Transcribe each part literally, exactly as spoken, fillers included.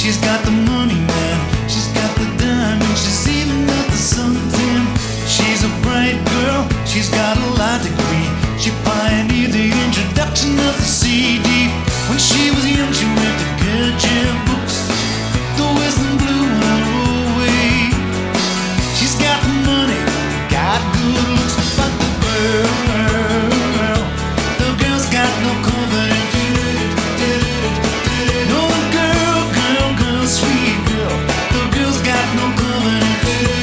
She's got the money, man. She's got the diamonds. She's even got the suntan. She's a bright girl. She's got a law degree. She pioneered the introduction of the C D. When she was young, she read the Gurdjieff books. The wisdom blew her away. She's got the money, got good looks, but the girl, the girl's got no confidence. No, the girl, girl, girl, sweet girl, the girl's got no confidence.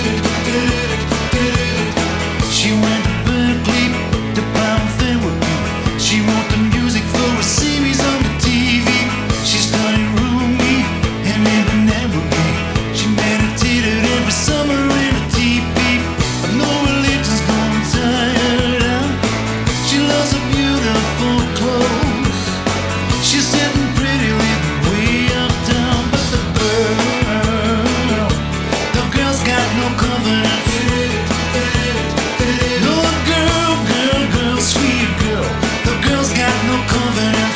She went to Berkeley to pound therapy. She wrote the music for a series on the T V. She studied Rumi and Ibn Arabi. She meditated every summer in a teepee. But no religion's gonna tire her out. She loves her beautiful clothes. She's sitting pretty, living way uptown. But the girl, the girl's got no confidence. No, girl, girl, girl, sweet girl, the girl's got no confidence.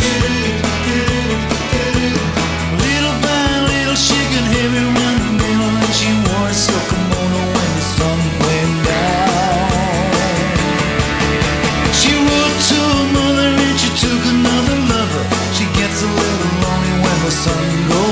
Little by little, she got heavy around the middle, and she wore a silk kimono when the sun went down. She wrote to her mother and she took another lover. She gets a little lonely when the sun goes